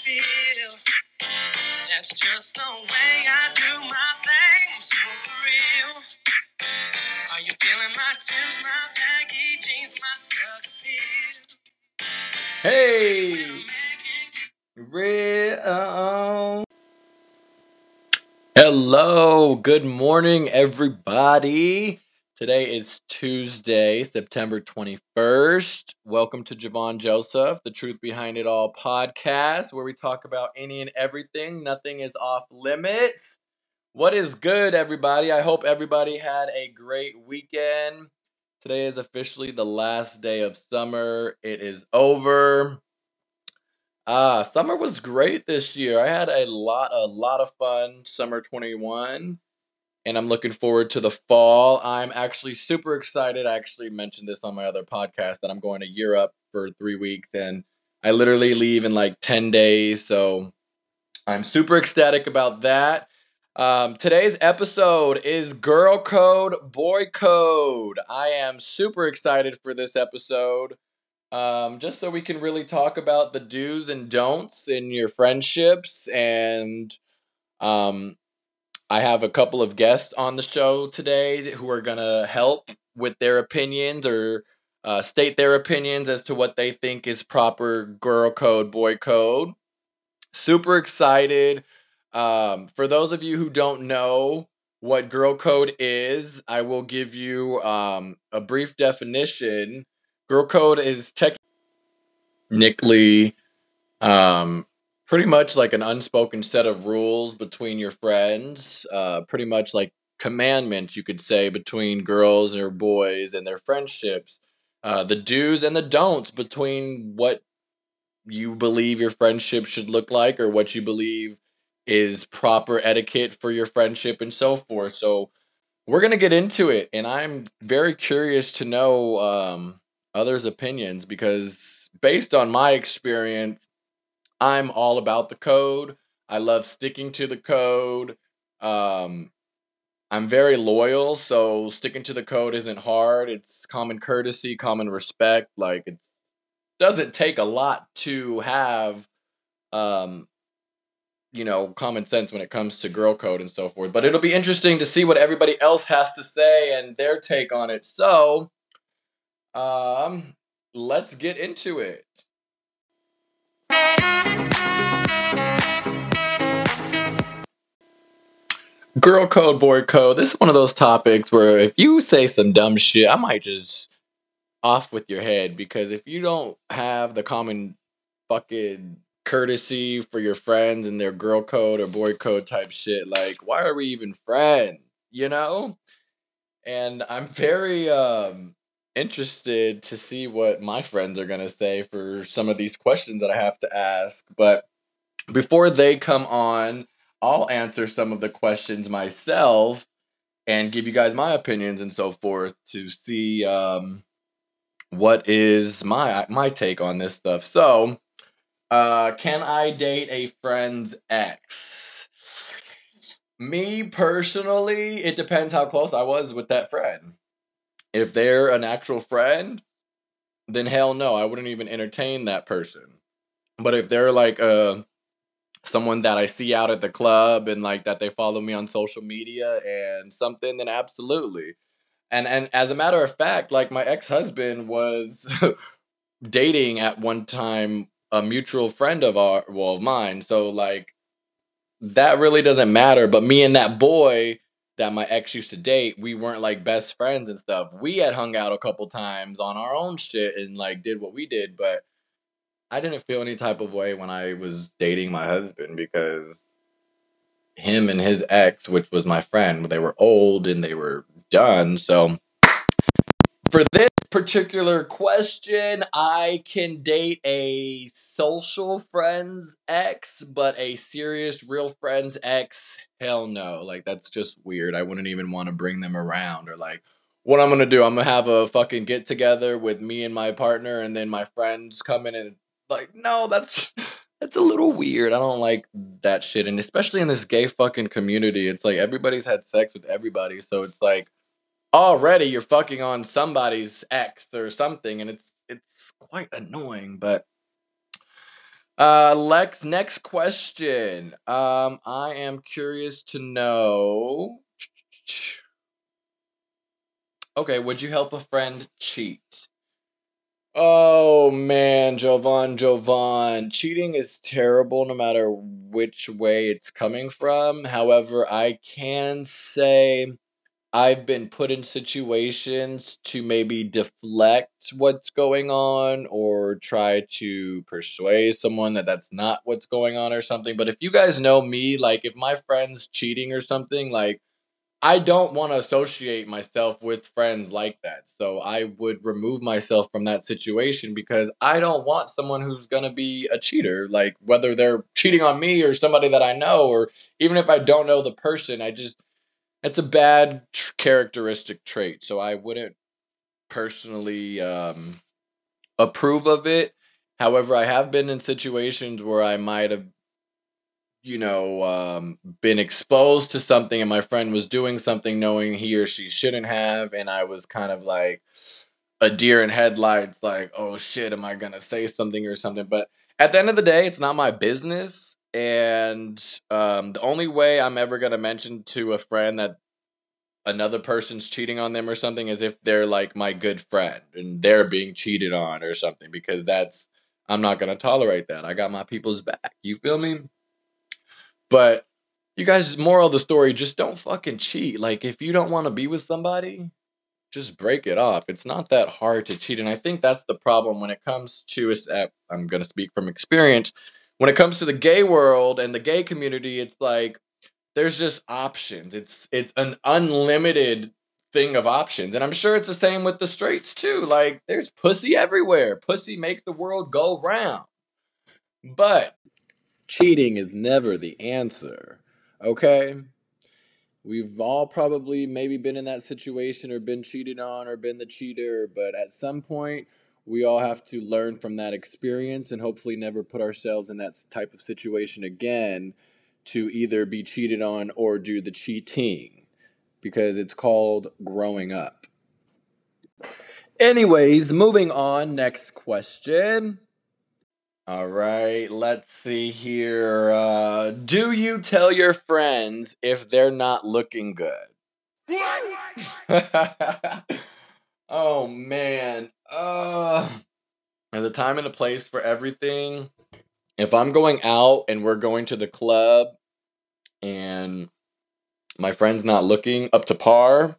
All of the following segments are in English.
feel. That's just the way I do my thing. So for real, are you feeling my tunes, my baggy jeans, my thug appeal? Hey, real. Hello, good morning, everybody. Today is Tuesday, September 21st. Welcome to Javon Joseph, the Truth Behind It All podcast, where we talk about any and everything. Nothing is off limits. What is good, everybody? I hope everybody had a great weekend. Today is officially the last day of summer. It is over. Summer was great this year. I had a lot of fun summer 21, and I'm looking forward to the fall. I'm actually super excited. I actually mentioned this on my other podcast that I'm going to Europe for 3 weeks, and I literally leave in like 10 days, so I'm super ecstatic about that. Today's episode is Girl Code, Boy Code. I am super excited for this episode. Just so we can really talk about the do's and don'ts in your friendships. And I have a couple of guests on the show today who are going to help with their opinions or state their opinions as to what they think is proper girl code, boy code. Super excited. For those of you who don't know what girl code is, I will give you a brief definition. Girl code is technically pretty much like an unspoken set of rules between your friends, pretty much like commandments, you could say, between girls or boys and their friendships. The do's and the don'ts between what you believe your friendship should look like or what you believe is proper etiquette for your friendship and so forth. So we're going to get into it, and I'm very curious to know others' opinions because based on my experience, I'm all about the code. I love sticking to the code. Um, I'm very loyal, so sticking to the code isn't hard. It's common courtesy, common respect. Like it doesn't take a lot to have, um, common sense when it comes to girl code and so forth. But it'll be interesting to see what everybody else has to say and their take on it. So, um, let's get into it. Girl code, boy code. This is one of those topics where if you say some dumb shit, I might just off with your head because if you don't have the common fucking courtesy for your friends and their girl code or boy code type shit, like why are we even friends? You know? And I'm very interested to see what my friends are gonna say for some of these questions that I have to ask. But before they come on, I'll answer some of the questions myself and give you guys my opinions and so forth to see what is my take on this stuff. So, can I date a friend's ex? Me personally, it depends how close I was with that friend. If they're an actual friend, then hell no, I wouldn't even entertain that person. But if they're like someone that I see out at the club and like that they follow me on social media and something, then absolutely. And as a matter of fact, like my ex-husband was dating at one time a mutual friend of mine. So like that really doesn't matter. But me and that boy that my ex used to date, we weren't like best friends and stuff. We had hung out a couple times on our own shit and like did what we did, but I didn't feel any type of way when I was dating my husband because him and his ex, which was my friend, they were old and they were done. So for this particular question, I can date a social friend's ex, but a serious, real friend's ex, hell no. Like, that's just weird. I wouldn't even want to bring them around or, like, what I'm going to do, I'm going to have a fucking get together with me and my partner, and then my friends come in and, like, no, that's a little weird. I don't like that shit. And especially in this gay fucking community, it's like everybody's had sex with everybody. So it's like, already you're fucking on somebody's ex or something, and it's quite annoying. But Lex, next question. I am curious to know. Okay, would you help a friend cheat? Oh man, Jovan. Cheating is terrible no matter which way it's coming from. However, I can say I've been put in situations to maybe deflect what's going on or try to persuade someone that that's not what's going on or something. But if you guys know me, like if my friend's cheating or something, like I don't want to associate myself with friends like that. So I would remove myself from that situation because I don't want someone who's going to be a cheater, like whether they're cheating on me or somebody that I know, or even if I don't know the person, it's a bad characteristic trait. So I wouldn't personally approve of it. However, I have been in situations where I might have been exposed to something and my friend was doing something knowing he or she shouldn't have. And I was kind of like a deer in headlights, like, oh shit, am I going to say something or something? But at the end of the day, it's not my business. And the only way I'm ever going to mention to a friend that another person's cheating on them or something is if they're like my good friend and they're being cheated on or something, because I'm not going to tolerate that. I got my people's back. You feel me? But you guys, moral of the story, just don't fucking cheat. Like, if you don't want to be with somebody, just break it off. It's not that hard to cheat. And I think that's the problem when it comes to, I'm going to speak from experience. When it comes to the gay world and the gay community, it's like there's just options. It's an unlimited thing of options. And I'm sure it's the same with the straights too. Like, there's pussy everywhere. Pussy makes the world go round. But cheating is never the answer. Okay? We've all probably maybe been in that situation or been cheated on or been the cheater, but at some point, we all have to learn from that experience and hopefully never put ourselves in that type of situation again to either be cheated on or do the cheating because it's called growing up. Anyways, moving on. Next question. All right, let's see here. Do you tell your friends if they're not looking good? Oh man. There's a time and a place for everything. If I'm going out and we're going to the club and my friend's not looking up to par,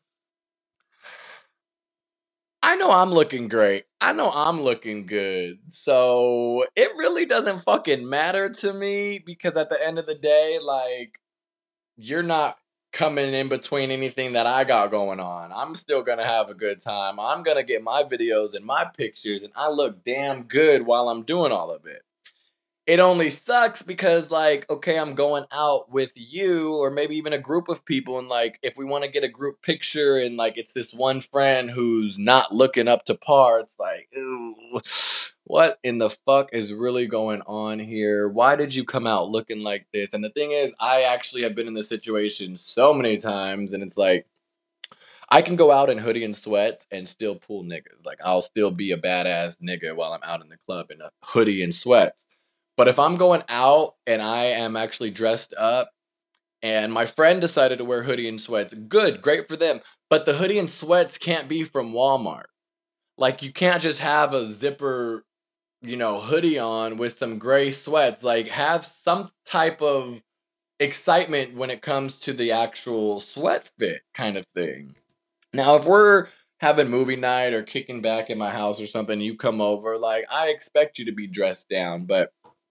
I know I'm looking great. I know I'm looking good. So it really doesn't fucking matter to me because at the end of the day, like, you're not coming in between anything that I got going on. I'm still gonna have a good time. I'm gonna get my videos and my pictures, and I look damn good while I'm doing all of it. It only sucks because, like, okay, I'm going out with you or maybe even a group of people, and like, if we want to get a group picture and like it's this one friend who's not looking up to par, it's like, ooh, what in the fuck is really going on here? Why did you come out looking like this? And the thing is, I actually have been in this situation so many times, and it's like, I can go out in hoodie and sweats and still pull niggas. Like, I'll still be a badass nigga while I'm out in the club in a hoodie and sweats. But if I'm going out and I am actually dressed up and my friend decided to wear hoodie and sweats, good, great for them. But the hoodie and sweats can't be from Walmart. Like, you can't just have a zipper, hoodie on with some gray sweats. Like, have some type of excitement when it comes to the actual sweat fit kind of thing. Now, if we're having movie night or kicking back in my house or something, you come over, like, I expect you to be dressed down. But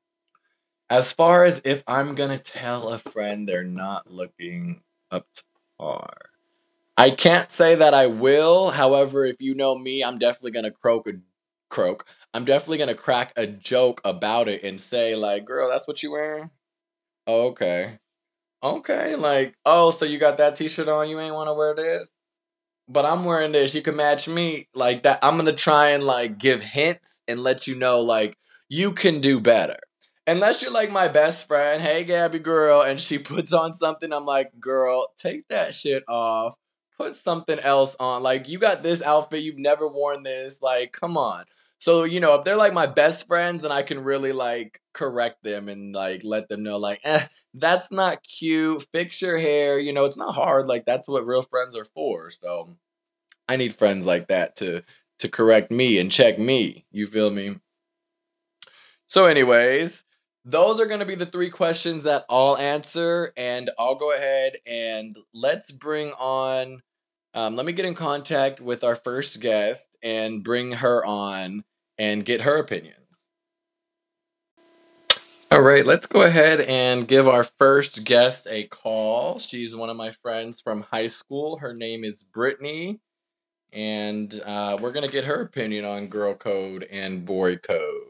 as far as if I'm gonna tell a friend they're not looking up to par, I can't say that I will. However, if you know me, I'm definitely gonna croak. I'm definitely gonna crack a joke about it and say, like, girl, that's what you wearing? Oh, okay. Okay, like, oh, so you got that t-shirt on, you ain't wanna wear this? But I'm wearing this. You can match me like that. I'm gonna try and like give hints and let you know like you can do better. Unless you're like my best friend, hey Gabby girl, and she puts on something, I'm like, girl, take that shit off. Put something else on. Like, you got this outfit, you've never worn this. Like, come on. So, if they're like my best friends, then I can really like correct them and like let them know, like, that's not cute. Fix your hair. It's not hard. Like, that's what real friends are for. So I need friends like that to correct me and check me. You feel me? So, anyways, those are going to be the three questions that I'll answer, and I'll go ahead and let's bring on. Let me get in contact with our first guest and bring her on and get her opinions. All right, let's go ahead and give our first guest a call. She's one of my friends from high school. Her name is Brittany, and we're going to get her opinion on girl code and boy code.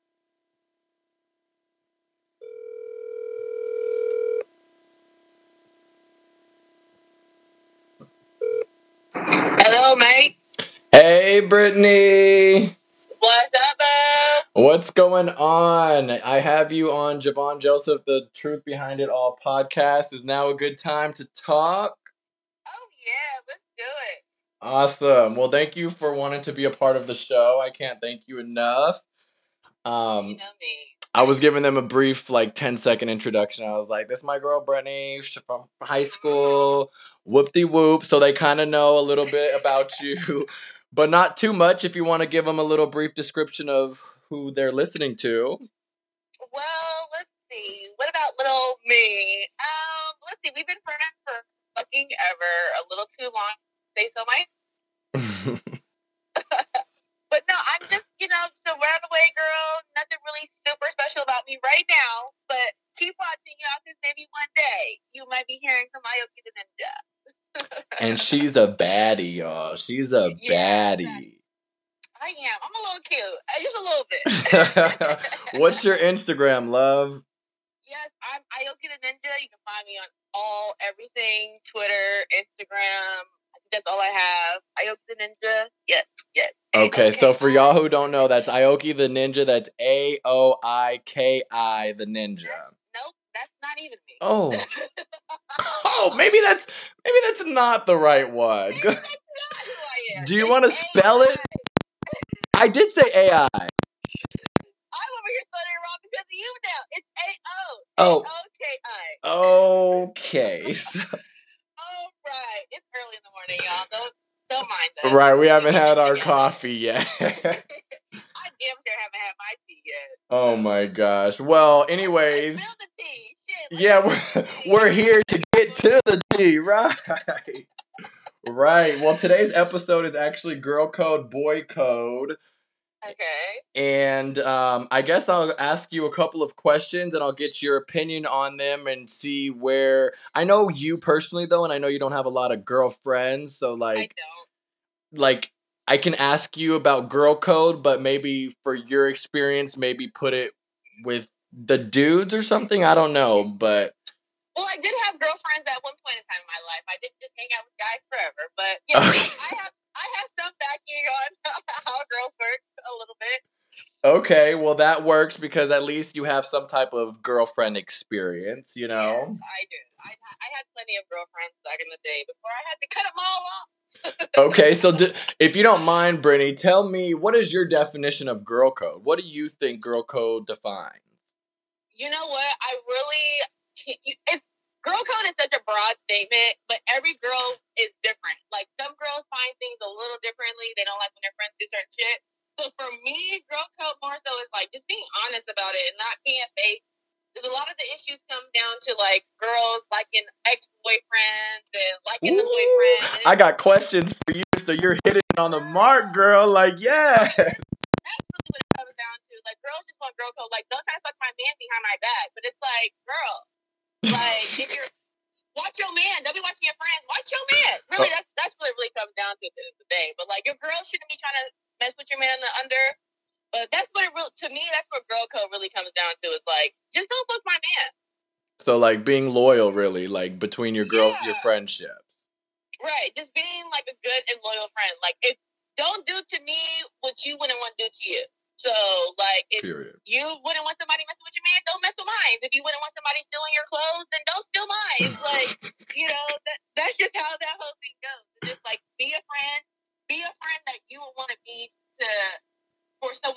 Hello, mate. Hey, Brittany. What's up, boo? What's going on? I have you on Javon Joseph, the Truth Behind It All podcast. Is now a good time to talk? Oh, yeah, let's do it. Awesome. Well, thank you for wanting to be a part of the show. I can't thank you enough. You know me. I was giving them a brief, like, 10-second introduction. I was like, this is my girl, Brittany, she's from high school, whoop-de-whoop. So they kind of know a little bit about you, but not too much if you want to give them a little brief description of who they're listening to. Well, let's see. What about little me? Let's see. We've been friends for fucking ever. A little too long, say so myself. But no, I'm just, just a runaway girl. Nothing really super special about me right now. But keep watching, y'all, because maybe one day you might be hearing from Aoki the Ninja. And she's a baddie, y'all. She's a baddie. I am. I'm a little cute. Just a little bit. What's your Instagram, love? Yes, I'm Aoki the Ninja. You can find me on everything, Twitter, Instagram. That's all I have. Aoki the Ninja. Yes. Okay, so for y'all who don't know, that's Aoki the Ninja. That's Aoiki the Ninja. Nope, that's not even me. Oh, maybe that's not the right one. Maybe that's not who I am. Do you want to spell it? I did say AI. I'm over here spelling it wrong because of you now. It's A-O. Oh. A-O-K-I. Okay. All right. It's early in the morning, y'all. Don't mind us. Right, we haven't had our coffee yet. I damn sure haven't had my tea yet. Oh my gosh. Well, anyways. Spill the tea. Shit, yeah, we're here to get to the tea, right? Right. Well, today's episode is actually girl code, boy code. Okay. And I guess I'll ask you a couple of questions and I'll get your opinion on them and see where... I know you personally, though, and I know you don't have a lot of girlfriends, so like... I don't. Like, I can ask you about girl code, but maybe for your experience, maybe put it with the dudes or something. I don't know, but... Well, I did have girlfriends at one point in time in my life. I didn't just hang out with guys forever, but yeah, okay. I have some backing on how girls work a little bit. Okay, well that works because at least you have some type of girlfriend experience, you know? Yes, I do. I had plenty of girlfriends back in the day before I had to cut them all off. Okay, so if you don't mind, Brittany, tell me, what is your definition of girl code? What do you think girl code defines? You know what? Girl code is such a broad statement, but every girl is different. Like, some girls find things a little differently. They don't like when their friends do certain shit. So for me, girl code more so is like just being honest about it and not being fake. Because a lot of the issues come down to like girls liking ex-boyfriends and liking the boyfriend. I got questions for you, so you're hitting it on the mark, girl. Like, yeah. That's really what it comes down to. Like, girls just want girl code. Like, don't try to fuck my man behind my back. But it's like, girl, like, if you're... Watch your man. Don't be watching your friends. Watch your man. Really, that's what it really comes down to at the end of the day. But like, your girl shouldn't be trying to mess with your man in the under. But that's what to me, that's what girl code really comes down to. Is like, just don't fuck my man. So like being loyal, really, like between your your friendships. Right, just being like a good and loyal friend. Like, if don't do to me what you wouldn't want to do to you. So, like, if you wouldn't want somebody messing with your man, don't mess with mine. If you wouldn't want somebody stealing your clothes, then don't steal mine. Like, that's just how that whole thing goes. It's just like, be a friend that you would want to be for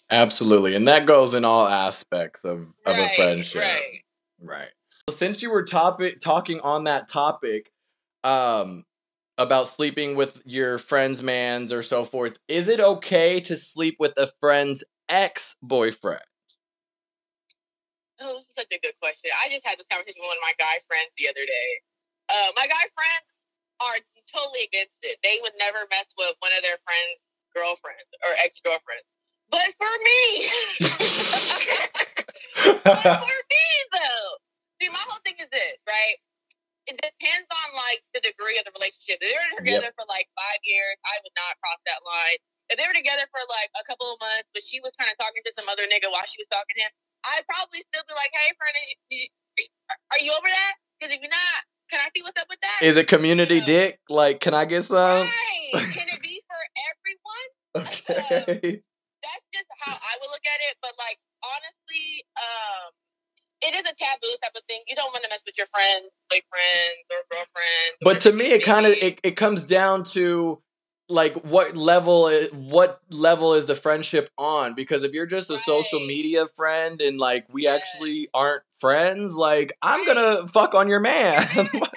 Absolutely. And that goes in all aspects of a friendship. Right. Since you were talking on that topic, about sleeping with your friend's mans or so forth, is it okay to sleep with a friend's ex-boyfriend? Oh, this is such a good question. I just had this conversation with one of my guy friends the other day. My guy friends are totally against it. They would never mess with one of their friends' girlfriends or ex-girlfriends. But for me, though, see, my whole thing is this, right? It depends on like the degree of the relationship. If they were together for like 5 years, I would not cross that line. If they were together for like a couple of months, but she was kind of talking to some other nigga while she was talking to him, I'd probably still be like, "Hey, friend, are you over that? Because if you're not, can I see what's up with that? Is it community dick? Like, can I get some? Right? Can it be for everyone? Okay. That's just how I would look at it. But like, honestly, it is a taboo type of thing. You don't want to mess with your friends, boyfriends, or girlfriends. But to me, it kind of it comes down to like what level is the friendship on? Because if you're just a social media friend and like we actually aren't friends, like I'm gonna fuck on your man. Absolutely.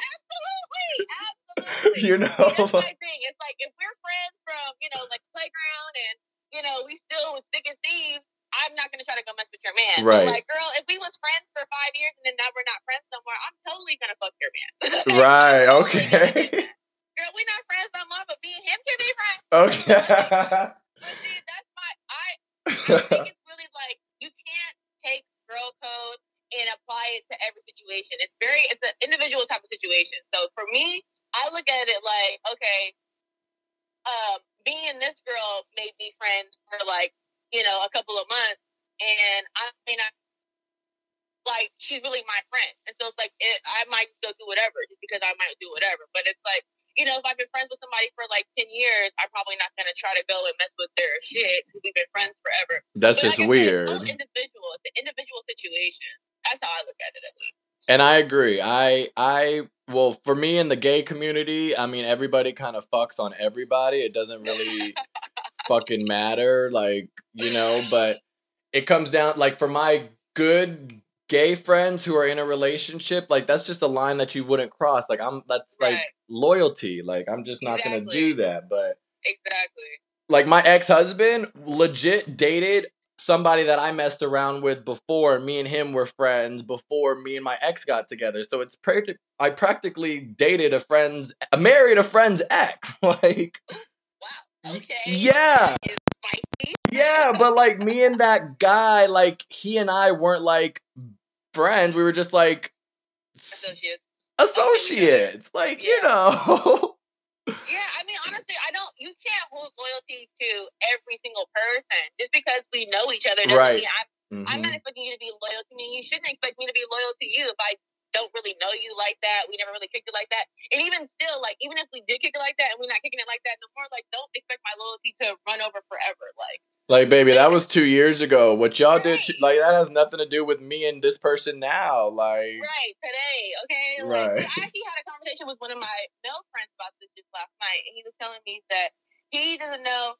You know, that's my thing. It's like if we're friends from like playground and we still thick as thieves, I'm not gonna try to go mess with your man. Right. But like, girl, if we was friends for 5 years and then now we're not friends no more, I'm totally gonna fuck your man. Right. Okay. Girl, we're not friends no more, but me and him can be friends. Okay. But see, that's I think it's really like you can't take girl code and apply it to every situation. It's an individual type of situation. So for me, I look at it like, okay, me and this girl may be friends for like, a couple of months, and I may not, like, she's really my friend. And so it's like, I might still do whatever just because I might do whatever. But it's like, if I've been friends with somebody for like 10 years, I'm probably not going to try to go and mess with their shit because we've been friends forever. That's just weird. It's individual. It's an individual situation. That's how I look at it, at least. And I agree. Well, for me in the gay community, I mean, everybody kind of fucks on everybody. It doesn't really fucking matter, like, but it comes down, like, for my good gay friends who are in a relationship, like, that's just a line that you wouldn't cross. Like, that's like loyalty. Like, I'm just not going to do that. But exactly. Like, my ex-husband legit dated somebody that I messed around with before. Me and him were friends before me and my ex got together. So it's I practically married a friend's ex. Like, wow, okay. Yeah. Yeah, but like me and that guy, like he and I weren't like friends. We were just like associates. Like, Yeah, I mean, honestly, you can't hold loyalty to every single person. Just because we know each other doesn't mean I'm not expecting you to be loyal to me. You shouldn't expect me to be loyal to you if I don't really know you like that. We never really kicked it like that. And even still, like, even if we did kick it like that and we're not kicking it like that no more, like, don't expect my loyalty to run over forever. Like, baby, that was 2 years ago. What y'all did, like, that has nothing to do with me and this person now. Like, right, today, okay? Right. Like, I actually had a conversation with one of my male friends about this just last night, and he was telling me that he doesn't know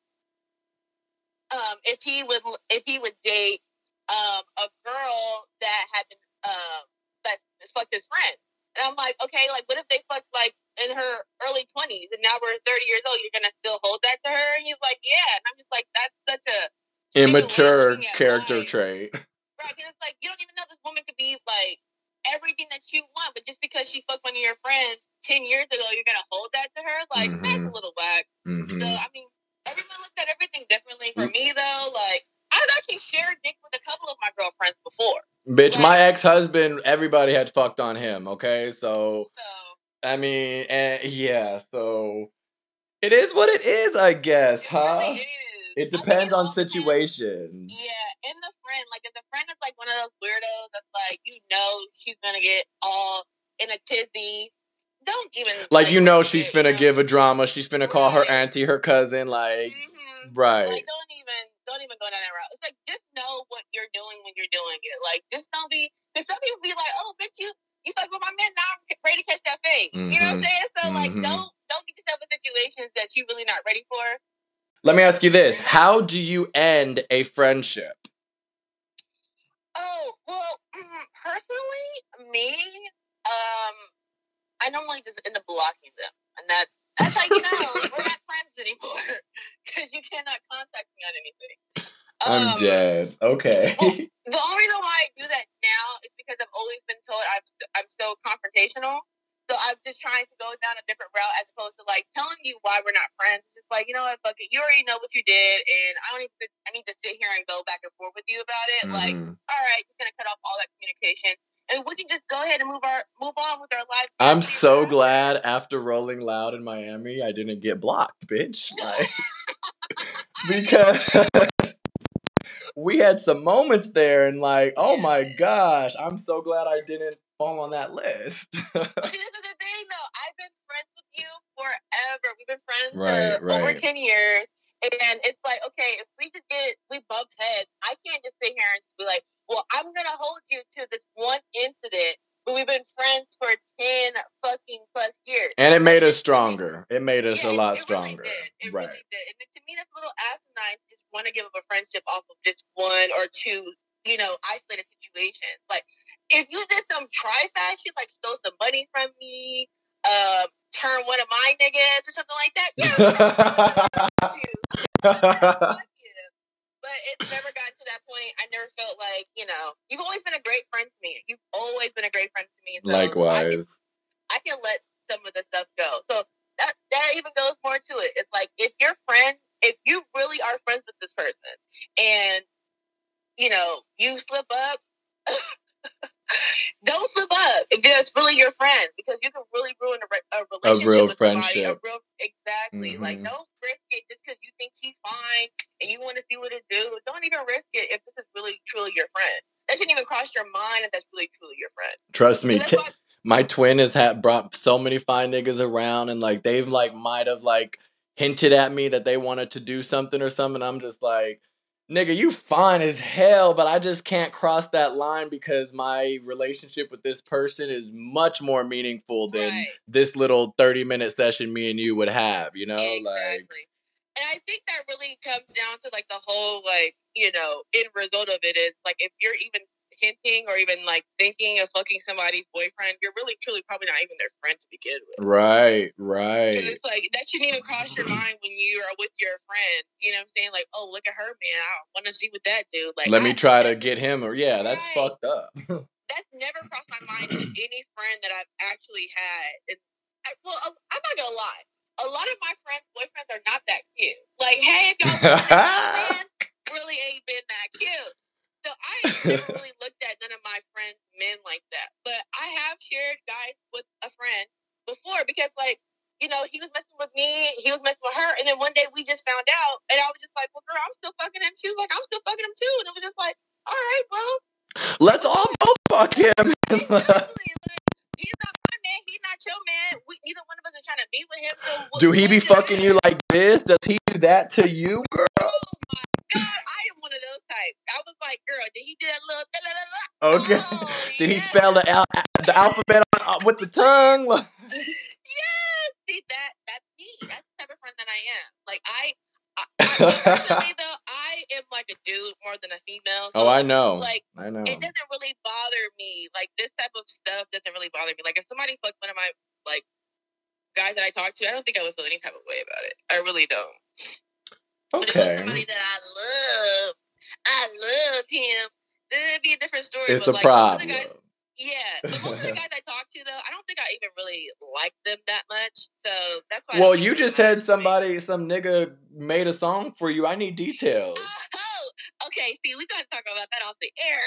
if he would date a girl that had been that fucked his friend. And I'm like, okay, like, what if they fucked like in her early 20s and now we're 30 years old? You're gonna still hold that to her? And he's like, yeah. And I'm just like, that's such a immature character trait. Right, because it's like you don't even know this woman could be like everything that you want, but just because she fucked one of your friends 10 years ago, you're gonna hold that to her? Like, that's a little whack. So I mean, everyone looks at everything differently. For me though, like, I've actually shared dick with a couple of my girlfriends before. Bitch, my ex-husband, everybody had fucked on him, okay? So I mean, so it is what it is, I guess, huh? Really is. It depends on situations. Yeah, and the friend, like, if the friend is like one of those weirdos that's like, she's gonna get all in a tizzy, don't even like, she's finna give a drama. She's finna call her auntie, her cousin, like, right. Like, don't even go down that route. It's like, just know what you're doing when you're doing it. Like, just don't be, because some people be like, oh, bitch, you fuck with my man, now I'm ready to catch that fade. You know what I'm saying? So like, don't get yourself in situations that you're really not ready for. Let me ask you this: how do you end a friendship? Oh, well, personally, me, I normally just end up blocking them, and that's how you know we're not friends anymore because you cannot contact me on anything. I'm dead. Okay. Well, the only reason why I do that now is because I've always been told I'm so confrontational. So I'm just trying to go down a different route as opposed to like telling you why we're not friends. Just like, you know what, fuck it. You already know what you did, and I need to sit here and go back and forth with you about it. Like, all right, just gonna cut off all that communication, and we can just go ahead and move on with our lives. I'm so glad after Rolling Loud in Miami, I didn't get blocked, bitch. Like, because we had some moments there, and like, oh my gosh, I'm so glad I didn't fall on that list. But this is the thing, though. I've been friends with you forever. We've been friends for over 10 years. And it's like, okay, if we bump heads, I can't just sit here and be like, well, I'm going to hold you to this one incident, but we've been friends for 10 fucking plus years. And it made us stronger. It made us a lot stronger. It really did. And to me, that's a little asinine to just want to give up a friendship off of just one or two, isolated situations. Like, if you did some try-fast shit, like stole some money from me, turn one of my niggas or something like that, but it's never gotten to that point. I never felt like, you've always been a great friend to me. You've always been a great friend to me. So likewise. I can let some of the stuff go. So that even goes more to it. It's like, if you really are friends with this person and, you slip up, don't slip up if that's really your friend, because you can really ruin a relationship, a real with friendship. Exactly. Like, don't risk it just because you think he's fine and you want to see what it do. Don't even risk it if this is really truly your friend. That shouldn't even cross your mind if that's really truly your friend. Trust me, my twin has brought so many fine niggas around, and like they've like might have like hinted at me that they wanted to do something or something. I'm just like, nigga, you fine as hell, but I just can't cross that line because my relationship with this person is much more meaningful than this little 30-minute session me and you would have, Exactly. like. And I think that really comes down to like the whole like, end result of it is like, if you're even hinting or even like thinking of fucking somebody's boyfriend, you're really truly probably not even their friend to begin with. Right. Because it's like, that shouldn't even cross your mind when you are with your friend. You know what I'm saying? Like, oh, look at her, man. I want to see what that dude. Like, let me try to get him. Or that's fucked up. That's never crossed my mind with any friend that I've actually had. I'm not gonna lie. A lot of my friends' boyfriends are not that cute. Like, hey, if y'all want really ain't been that cute. So I never really looked at none of my friends' men like that. But I have shared guys with a friend before because, like, he was messing with me, he was messing with her, and then one day we just found out, and I was just like, well, girl, I'm still fucking him. She was like, I'm still fucking him too. And it was just like, all right, well, let's all both fuck him. Exactly. He's not my man. He's not your man. Neither one of us are trying to be with him. So do he be fucking you like this? Does he do that to you, girl? Oh my God, I am one of those types. I was like, girl, did he do that little? Okay. Did he spell the alphabet with the tongue? Yes. See, that's me. That's the type of friend that I am. Like, unfortunately though, I am like a dude more than a female. So, I know. Like, I know. It doesn't really bother me. Like, this type of stuff doesn't really bother me. Like, if somebody fucks one of my like guys that I talk to, I don't think I would feel any type of way about it. I really don't. Okay. But if it's somebody that I love him, then it'd be a different story. It's but a problem. But most of the guys I talk to, though, I don't think I even really like them that much. So that's why. Well, you just had some nigga made a song for you. I need details. Oh, okay. See, we gotta talk about that off the air.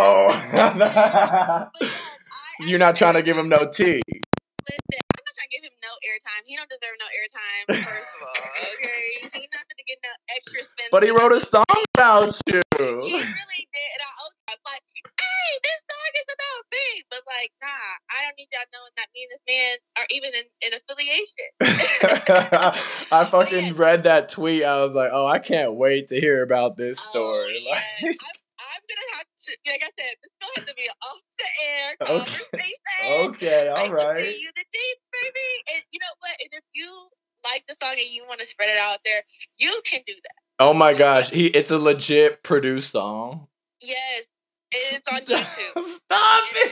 Oh. You're not trying to give him no tea. Listen, I'm not trying to give him no airtime. He don't deserve no airtime, first of all. Okay, he's not gonna get no extra spin. But he wrote a song about you. He really did, and I was like, "Hey, this song is about me." But like, nah, I don't need y'all knowing that me and this man are even in affiliation. I fucking read that tweet. I was like, oh, I can't wait to hear about this story. Yeah. I'm gonna have to, like I said, this still has to be off the air conversation. Okay, all right. You the deep, baby. And you know what? And if you like the song and you want to spread it out there, You can do that. Oh my gosh, it's a legit produced song. Yes, it is on YouTube. Stop it!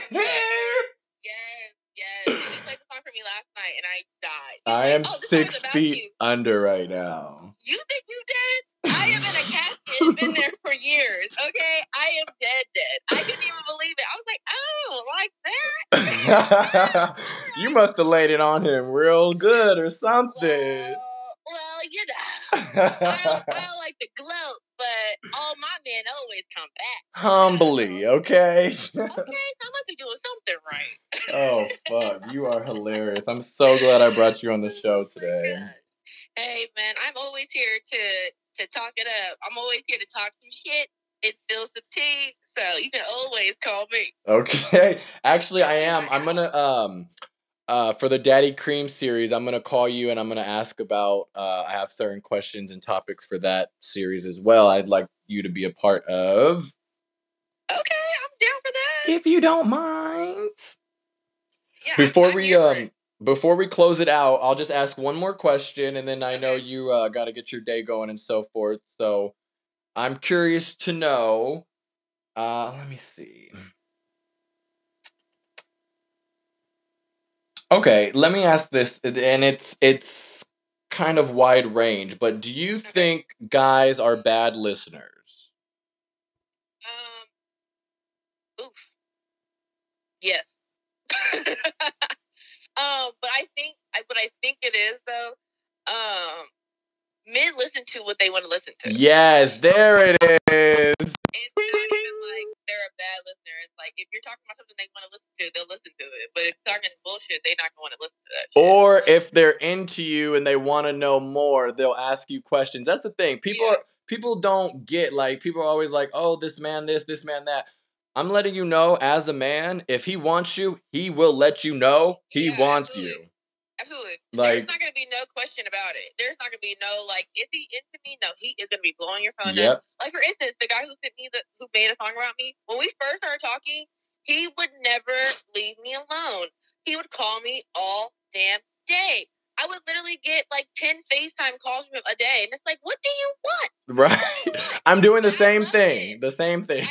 Yes. And he played the song for me last night, and I died. I am this 6 song is about feet you. under right now. You think you dead? I am in a casket, been there for years. Okay, I am dead. I couldn't even believe it. I was like, oh, like that? You must have laid it on him real good or something. Well, you know, I don't like to gloat, but all my men always come back. Humbly, okay? Okay, so I must be doing something right. Oh, fuck. You are hilarious. I'm so glad I brought you on the show today. Hey, man, I'm always here to talk it up. I'm always here to talk some shit and spill some tea, so you can always call me. Okay. Actually, I am. I'm gonna, for the Daddy Cream series, I'm gonna call you and I'm gonna ask about, I have certain questions and topics for that series as well. I'd like you to be a part of. Okay, I'm down for that. If you don't mind. Yeah, Before we close it out, I'll just ask one more question, and then I know you got to get your day going and so forth. So I'm curious to know. Let me see. Okay, let me ask this, and it's kind of wide range. But do you think guys are bad listeners? Oof. Yes. But I think it is though. Men listen to what they want to listen to. Yes, there it is. It's not even like they're a bad listener. It's like if you're talking about something they want to listen to, they'll listen to it. But if you're talking bullshit, they're not going to listen to that shit. Or if they're into you and they want to know more, they'll ask you questions. That's the thing. People don't get, like, people are always like, oh, this man this man that. I'm letting you know, as a man, if he wants you, he will let you know he wants you. Absolutely. Like, there's not going to be no question about it. There's not going to be no, like, is he into me? No, he is going to be blowing your phone up. Like, for instance, the guy who sent me, who made a song about me, when we first started talking, he would never leave me alone. He would call me all damn day. I would literally get like 10 FaceTime calls from him a day. And it's like, what do you want? Right. I'm doing the same thing. The same thing.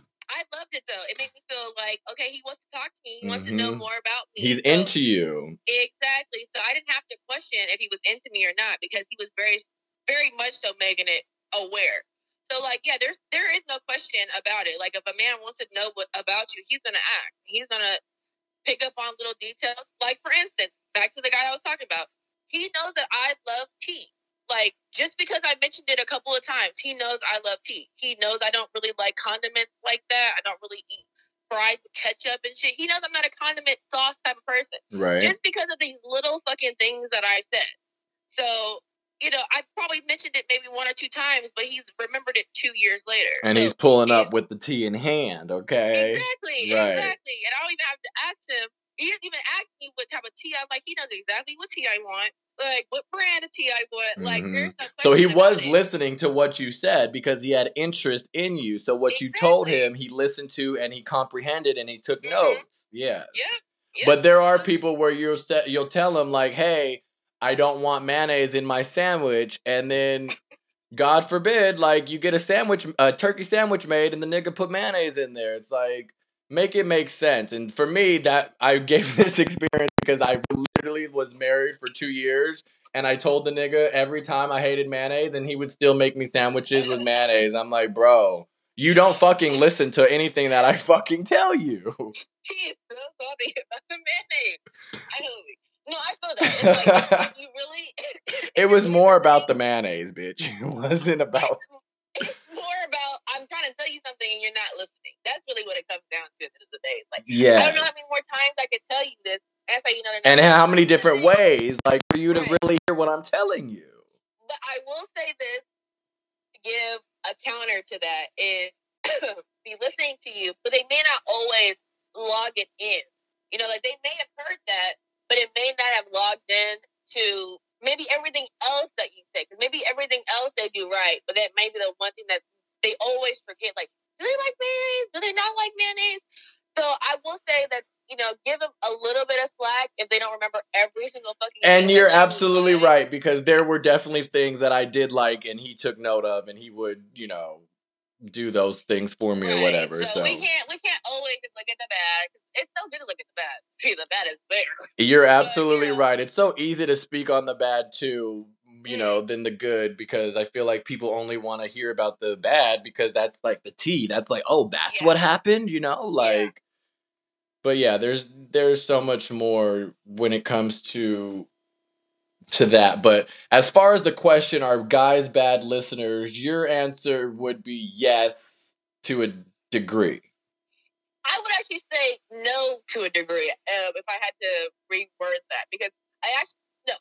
I loved it though. It made me feel like, okay, he wants to talk to me. He wants to know more about me. He's into you. Exactly. So I didn't have to question if he was into me or not because he was very, very much so making it aware. So like, yeah, there is no question about it. Like if a man wants to know about you, he's gonna act. He's gonna pick up on little details. Like for instance, back to the guy I was talking about. He knows that I love tea. Like, just because I mentioned it a couple of times, he knows I love tea. He knows I don't really like condiments like that. I don't really eat fries with ketchup and shit. He knows I'm not a condiment sauce type of person. Right. Just because of these little fucking things that I said. So, you know, I probably mentioned it maybe 1 or 2 times, but he's remembered it 2 years later. And he's pulling up with the tea in hand, okay? Exactly. And I don't even have to ask him. He didn't even ask me what type of tea I like. He knows exactly what tea I want. Like, what brand of tea I want. Like, there's no question. So he was listening to what you said because he had interest in you. So what you told him, he listened to and he comprehended and he took notes. Yes. Yeah. But there are people where you'll tell them, like, hey, I don't want mayonnaise in my sandwich. And then, God forbid, like, you get a turkey sandwich made and the nigga put mayonnaise in there. It's like, make it make sense. And for me, that I gave this experience because I literally was married for 2 years, and I told the nigga every time I hated mayonnaise, and he would still make me sandwiches with mayonnaise. I'm like, bro, you don't fucking listen to anything that I fucking tell you. He is so salty about the mayonnaise. No, I feel that. It's like, you really... It was more about the mayonnaise, bitch. It wasn't about... It's more about, I'm trying to tell you something and you're not listening. That's really what it comes down to at the end of the day. It's like, I don't know how many more times I could tell you this. That's how you know. And how many different ways, like, for you to really hear what I'm telling you. But I will say this, to give a counter to that, is be listening to you, but they may not always log it in. You know, like, they may have heard that, but it may not have logged in to maybe everything else that you say. Because maybe everything else they do right, but that may be the one thing that they always forget. Like, do they like mayonnaise? Do they not like mayonnaise? So I will say that, you know, give them a little bit of slack if they don't remember every single fucking And you're absolutely right, because there were definitely things that I did like and he took note of, and he would, do those things for me or whatever. So we can't always just look at the bad. It's so good to look at the bad. See, the bad is there. You're absolutely right. It's so easy to speak on the bad too, than the good, because I feel like people only want to hear about the bad because that's like the tea. That's like, oh, that's what happened, like. But yeah, there's so much more when it comes to that. But as far as the question, are guys bad listeners? Your answer would be yes to a degree. I would actually say no to a degree if I had to reword that, because I actually no.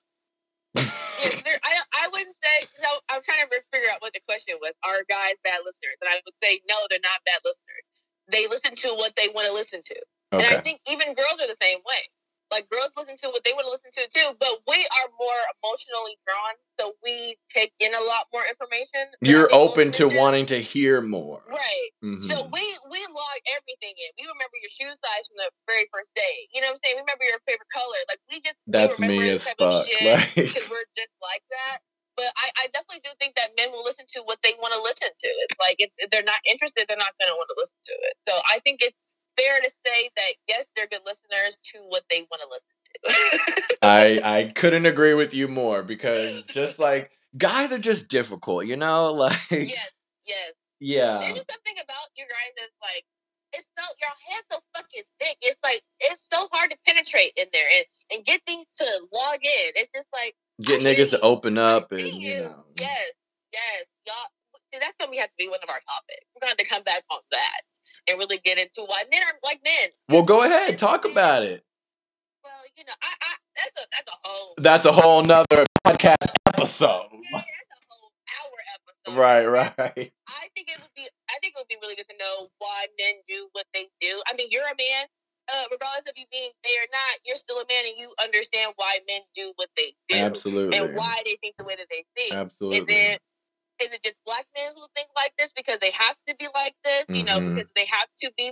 I wouldn't say no. I'm trying to figure out what the question was. Are guys bad listeners? And I would say no, they're not bad listeners. They listen to what they want to listen to. Okay. And I think even girls are the same way. Like, girls listen to what they want to listen to too, but we are more emotionally drawn, so we take in a lot more information. You're open to wanting to hear more. Right. Mm-hmm. So we log everything in. We remember your shoe size from the very first day. You know what I'm saying? We remember your favorite color. Like, that's me as fuck. Because we're just like that. But I definitely do think that men will listen to what they want to listen to. It's like, if they're not interested, they're not going to want to listen to it. So I think it's fair to say that yes, they're good listeners to what they want to listen to. I couldn't agree with you more, because just like guys are just difficult, like yes. Yeah. There's just something about you guys that's like, your head's so fucking thick. It's like, it's so hard to penetrate in there and get things to log in. It's just like, get niggas to open up and Yes. Y'all, see, that's gonna have to be one of our topics. We're gonna have to come back on that and really get into why men are like men. Well, go ahead, talk about it. Well, I that's a whole nother podcast episode. Yeah, that's a whole hour episode. Right. I think it would be really good to know why men do what they do. I mean, you're a man. Regardless of you being gay or not, you're still a man, and you understand why men do what they do. Absolutely. And why they think the way that they think. Absolutely. Is it just black men who think like this because they have to be like this? Mm-hmm. Because they have to be.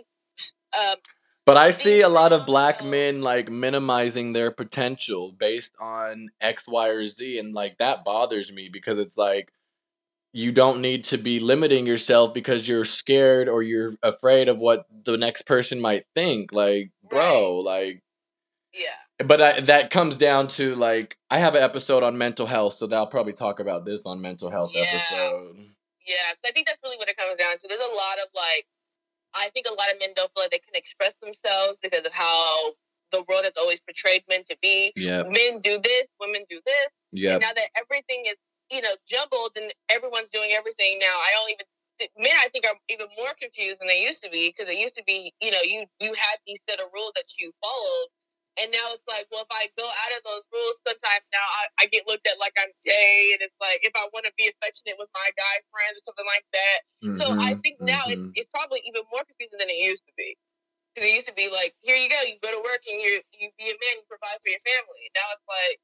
But I see a lot of black men like minimizing their potential based on X, Y, or Z, and like that bothers me, because it's like, you don't need to be limiting yourself because you're scared or you're afraid of what the next person might think. Like, bro, like. Yeah. But that comes down to, like, I have an episode on mental health, so I'll probably talk about this on mental health episode. Yeah, I think that's really what it comes down to. There's a lot of, like, I think a lot of men don't feel like they can express themselves because of how the world has always portrayed men to be. Yep. Men do this, women do this. Yep. And now that everything is, jumbled and everyone's doing everything now, men, I think, are even more confused than they used to be, because it used to be, you had these set of rules that you followed. And now it's like, well, if I go out of those rules, sometimes now I get looked at like I'm gay. And it's like, if I want to be affectionate with my guy friends or something like that. Mm-hmm, so I think now it's probably even more confusing than it used to be. Because it used to be like, here you go, you go to work and you be a man, you provide for your family. Now it's like,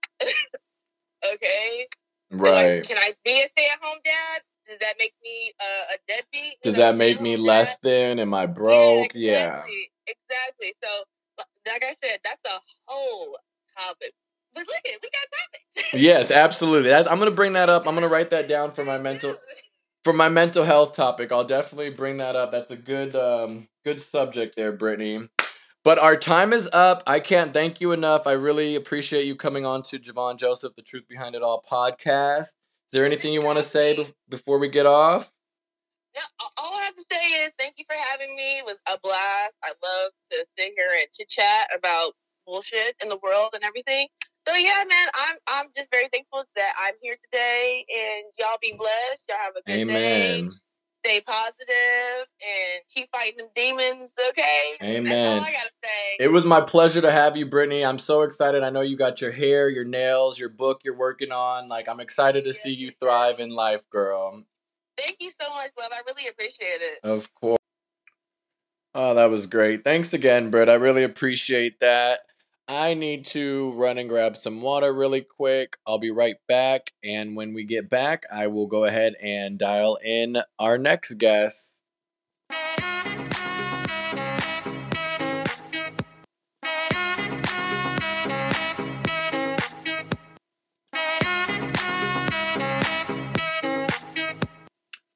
okay. Right. Can I be a stay-at-home dad? Does that make me a deadbeat? Does that make me less than? Am I broke? Yeah, exactly. So, like I said, that's a whole topic. But look at, we got topics. Yes, absolutely. I'm going to bring that up. I'm going to write that down for my mental health topic. I'll definitely bring that up. That's a good subject there, Brittany. But our time is up. I can't thank you enough. I really appreciate you coming on to Javon Joseph, the Truth Behind It All podcast. Is there anything you want to say before we get off? No, all I have to say is thank you for having me. It was a blast. I love to sit here and chit-chat about bullshit in the world and everything. So yeah, man, I'm just very thankful that I'm here today, and y'all be blessed. Y'all have a good day. Stay positive and keep fighting them demons, okay? Amen. That's all I gotta say. It was my pleasure to have you, Brittany. I'm so excited. I know you got your hair, your nails, your book you're working on. Like, I'm excited to see you thrive in life, girl. Thank you so much, love. I really appreciate it. Of course. Oh, that was great. Thanks again, Britt. I really appreciate that. I need to run and grab some water really quick. I'll be right back. And when we get back, I will go ahead and dial in our next guest.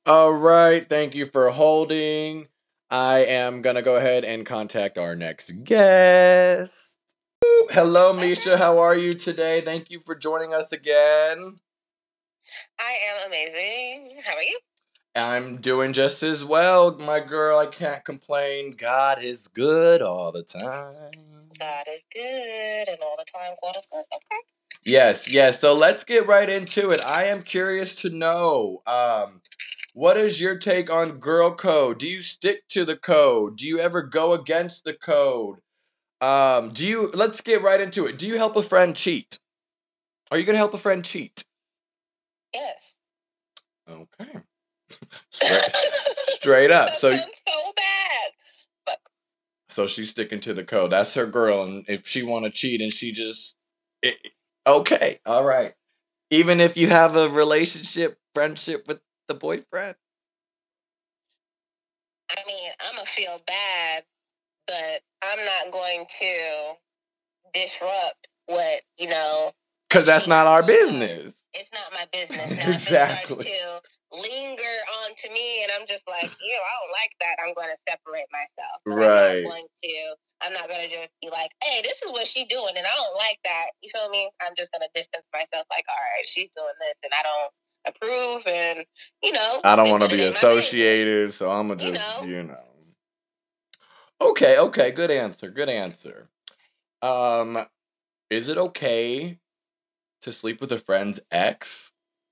All right. Thank you for holding. I am going to go ahead and contact our next guest. Hello, Misha. How are you today? Thank you for joining us again. I am amazing. How are you? I'm doing just as well, my girl. I can't complain. God is good all the time. God is good, and all the time God is good. Okay. Yes. So let's get right into it. I am curious to know, what is your take on girl code? Do you stick to the code? Do you ever go against the code? Let's get right into it. Do you help a friend cheat? Are you gonna help a friend cheat? Yes. Okay. Straight up. That So sounds so bad. But so she's sticking to the code. That's her girl, and if she want to cheat and she just okay, all right. Even if you have a relationship, friendship with the boyfriend. I mean, I'm gonna feel bad, but I'm not going to disrupt what Because that's not our business. It's not my business. Now, Exactly. if it starts to linger onto me, and I'm just like, ew, I don't like that, I'm going to separate myself. But Right. I'm not going to just be like, hey, this is what she's doing, and I don't like that. You feel me? I'm just going to distance myself, like, all right, she's doing this, and I don't approve, and, I don't want to be associated, so I'm going to just, Okay, good answer. Is it okay to sleep with a friend's ex?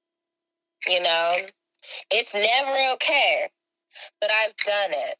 It's never okay, but I've done it.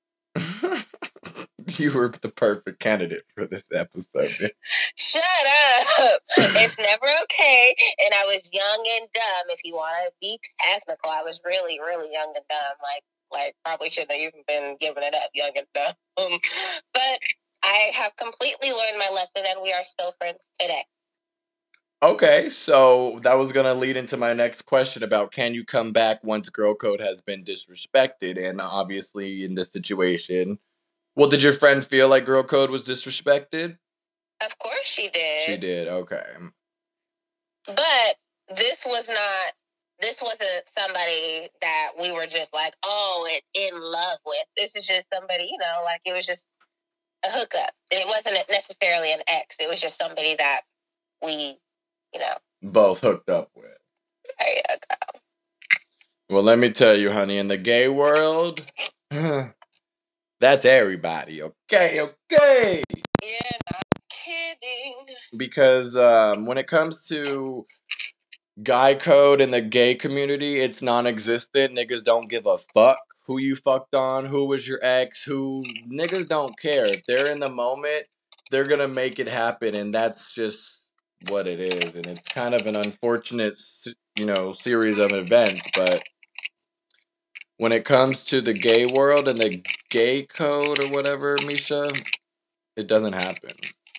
You were the perfect candidate for this episode, bitch. Shut up. It's never okay. And I was young and dumb. If you want to be technical, I was really, really young and dumb. Like probably shouldn't have even been giving it up, young and dumb. But I have completely learned my lesson, and we are still friends today. Okay, so that was going to lead into my next question about can you come back once girl code has been disrespected? And obviously in this situation, well, did your friend feel like girl code was disrespected? Of course she did. She did, okay. But this wasn't somebody that we were just like, oh, it's in love with. This is just somebody, like it was just a hookup. It wasn't necessarily an ex. It was just somebody that we, both hooked up with. There you go. Well, let me tell you, honey, in the gay world, that's everybody, okay? Yeah, not kidding. Because when it comes to guy code in the gay community, it's non-existent. Niggas don't give a fuck who you fucked on, who was your ex, niggas don't care. If they're in the moment, they're gonna make it happen, and that's just what it is. And it's kind of an unfortunate, series of events, but when it comes to the gay world and the gay code or whatever, Misha, it doesn't happen.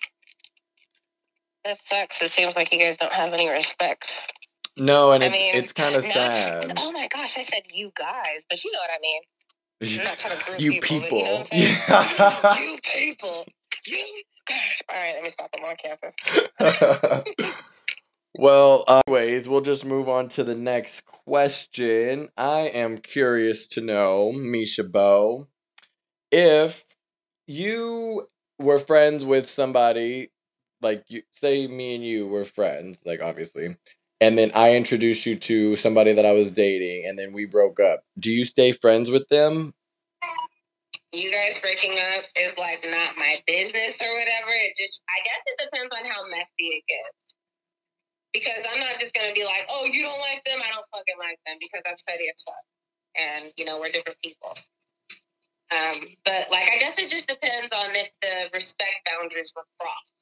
That sucks. It seems like you guys don't have any respect. No, and it's kind of sad. Oh my gosh, I said you guys, but you know what I mean. I'm not trying to group you people. But you know what I'm saying? You people. You guys. All right, let me stop them on campus. Well, anyways, we'll just move on to the next question. I am curious to know, Misha Bo, if you were friends with somebody, like say me and you were friends, like obviously, and then I introduced you to somebody that I was dating, and then we broke up. Do you stay friends with them? You guys breaking up is like not my business or whatever. I guess it depends on how messy it gets. Because I'm not just gonna be like, oh, you don't like them, I don't fucking like them, because that's petty as fuck. And we're different people. But I guess it just depends on if the respect boundaries were crossed.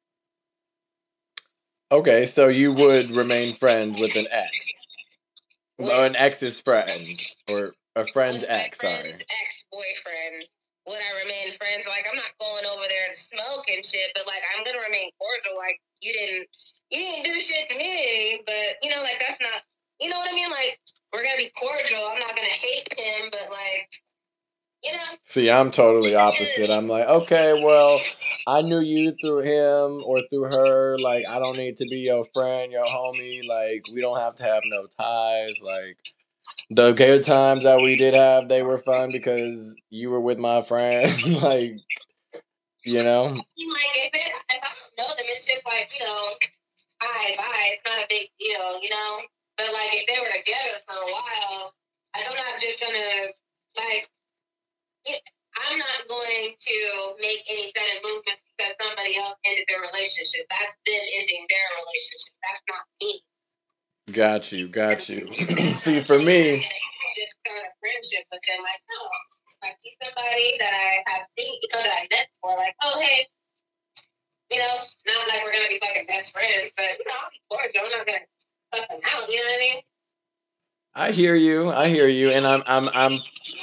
Okay, so you would remain friends with an ex. An ex's friend. Or a friend's ex, sorry. Ex-boyfriend. Would I remain friends? I'm not going over there to smoke and shit, but I'm gonna remain cordial. You didn't do shit to me, but that's not, you know what I mean? We're gonna be cordial. I'm not gonna hate him, but See, I'm totally opposite. I'm like, okay, well, I knew you through him or through her. I don't need to be your friend, your homie. We don't have to have no ties. The good times that we did have, they were fun because you were with my friend. Like, you know. Like if I don't know them, it's just like, hi, bye. It's not a big deal, But like if they were together for a while, like I'm not just gonna like I'm not going to make any sudden movements because somebody else ended their relationship. That's them ending their relationship. That's not me. Got you. See, for me, just start a friendship with them. Like, no, I see somebody that I have seen, that I met before. Like, oh hey, not like we're gonna be fucking best friends, but I'll be cordial. I'm not gonna cuss them out. You know what I mean? I hear you, and I'm.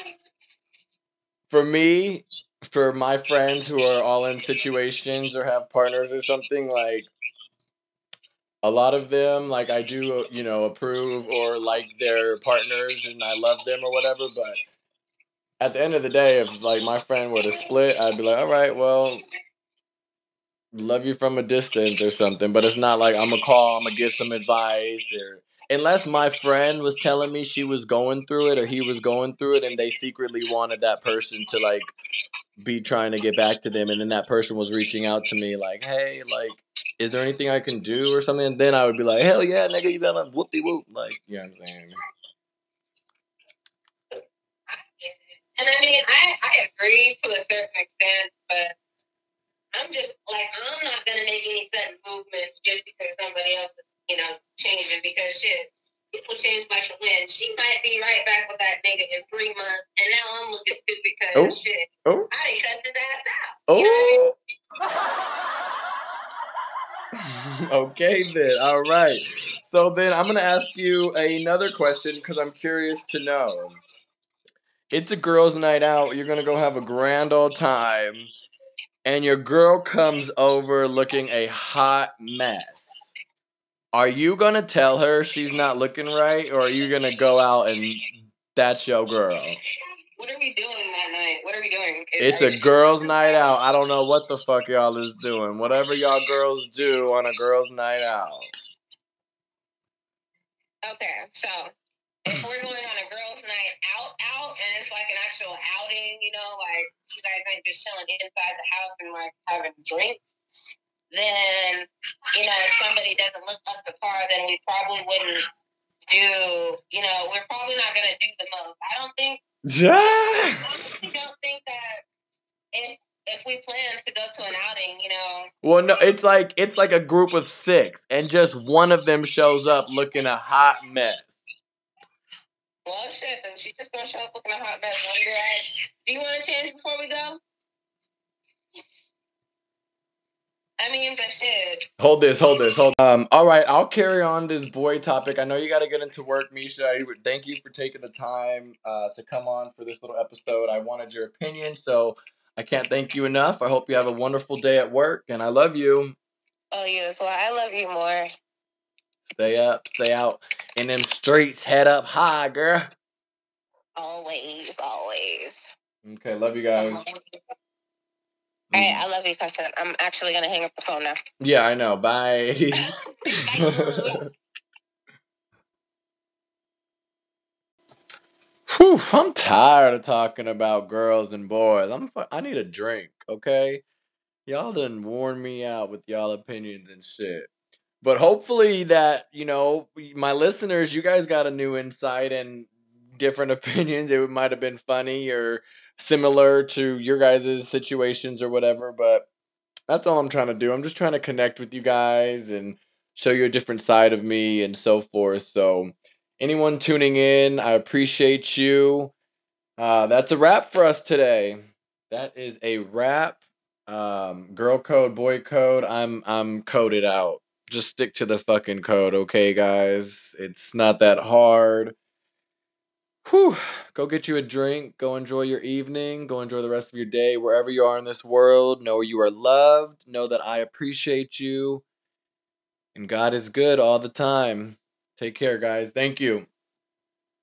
For me, for my friends who are all in situations or have partners or something, like a lot of them, like I do, approve or like their partners, and I love them or whatever. But at the end of the day, if like my friend were to split, I'd be like, all right, well, love you from a distance or something. But it's not like I'm gonna give some advice, or unless my friend was telling me she was going through it or he was going through it, and they secretly wanted that person to like be trying to get back to them, and then that person was reaching out to me like, hey, like, is there anything I can do or something? And then I would be like, hell yeah, nigga, you gotta whoop de whoop, like, you know what I'm saying? And I mean, I agree to a certain extent, but I'm just like, I'm not gonna make any sudden movements just because somebody else is, changing. Because shit, people change like the wind. She might be right back with that nigga in 3 months, and now I'm looking stupid because shit, I didn't cut his ass out. You know what I mean? Okay then, all right. So then I'm gonna ask you another question because I'm curious to know. It's a girls' night out. You're gonna go have a grand old time, and your girl comes over looking a hot mess. Are you gonna tell her she's not looking right, or are you gonna go out and that's your girl? What are we doing that night? What are we doing? It's a girls' night out. I don't know what the fuck y'all is doing. Whatever y'all girls do on a girls' night out. Okay, so if we're going on a girls' night out, and it's like an actual outing, like you guys ain't just chilling inside the house and like having drinks, then, if somebody doesn't look up to par, then we probably wouldn't we're probably not going to do the most. I don't think that if we plan to go to an outing, Well, no, it's like a group of 6, and just one of them shows up looking a hot mess. Well, shit, then she's just going to show up looking a hot mess. Do you want to change before we go? I mean, but shit. Hold this. All right, I'll carry on this boy topic. I know you got to get into work, Misha. Thank you for taking the time to come on for this little episode. I wanted your opinion, so I can't thank you enough. I hope you have a wonderful day at work, and I love you. Oh, you as well. I love you more. Stay up, stay out in them streets. Head up high, girl. Always. Okay, love you guys. All right, I love you, cousin. I'm actually going to hang up the phone now. Yeah, I know. Bye. Whew, I'm tired of talking about girls and boys. I need a drink, okay? Y'all done worn me out with y'all opinions and shit. But hopefully that, my listeners, you guys got a new insight and different opinions. It might have been funny or similar to your guys' situations or whatever, but that's all I'm trying to do. I'm just trying to connect with you guys and show you a different side of me and so forth. So anyone tuning in, I appreciate you. That's a wrap for us today. That is a wrap. Girl code, boy code. I'm coded out. Just stick to the fucking code, okay, guys? It's not that hard. Whew. Go get you a drink. Go enjoy your evening. Go enjoy the rest of your day. Wherever you are in this world, know you are loved. Know that I appreciate you. And God is good all the time. Take care, guys. Thank you.